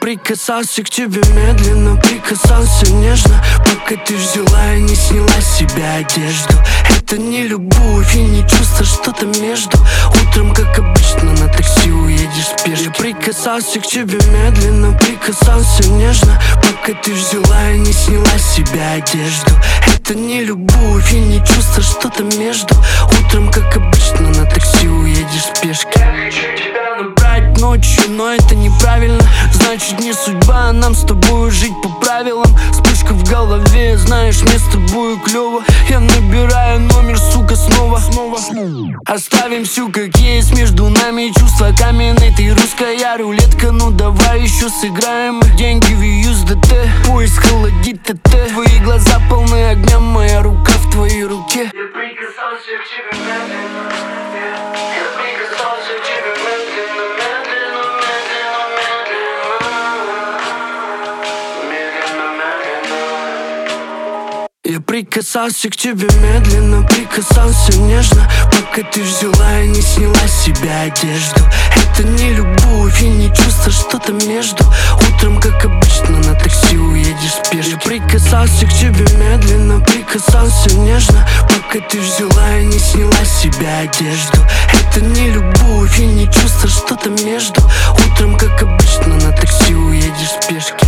прикасался к тебе медленно, прикасался нежно, пока ты взяла и не сняла с себя одежду. Это не любовь и не чувство, что-то между. Утром, как обычно, на такси уедешь спешно. Я прикасался к тебе медленно, прикасался нежно, пока ты взяла и не сняла с себя одежду. Это не любовь и не чувство, что-то между. Утром, как обычно, на такси уедешь спешки. Я хочу тебя набрать ночью, но это неправильно. Значит, не судьба нам с тобой жить по правилам. Вспышка в голове, знаешь, мне с тобой клёво. Я набираю номер, сука, снова. Оставим всю как есть, между нами чувства каменные. Ты русская рулетка, ну давай еще сыграем. Деньги в USDT, поезд холодит ТТ. Твои глаза полны огня, моя рука в твоей руке. Я прикасался к тебе медленно, я прикасался к тебе медленно, медленно, медленно, медленно, медленно. Я прикасался к тебе медленно, прикасался нежно, пока ты взяла и не сняла с себя одежду. Это не любовь и не чувство, что-то между. Утром, как обычно, на такси уедешь спешно. Я прикасался к тебе медленно, прикасался нежно, пока ты взяла и не сняла с себя одежду. Это не любовь и не чувство, что-то между. Утром, как обычно, на такси уедешь спешно.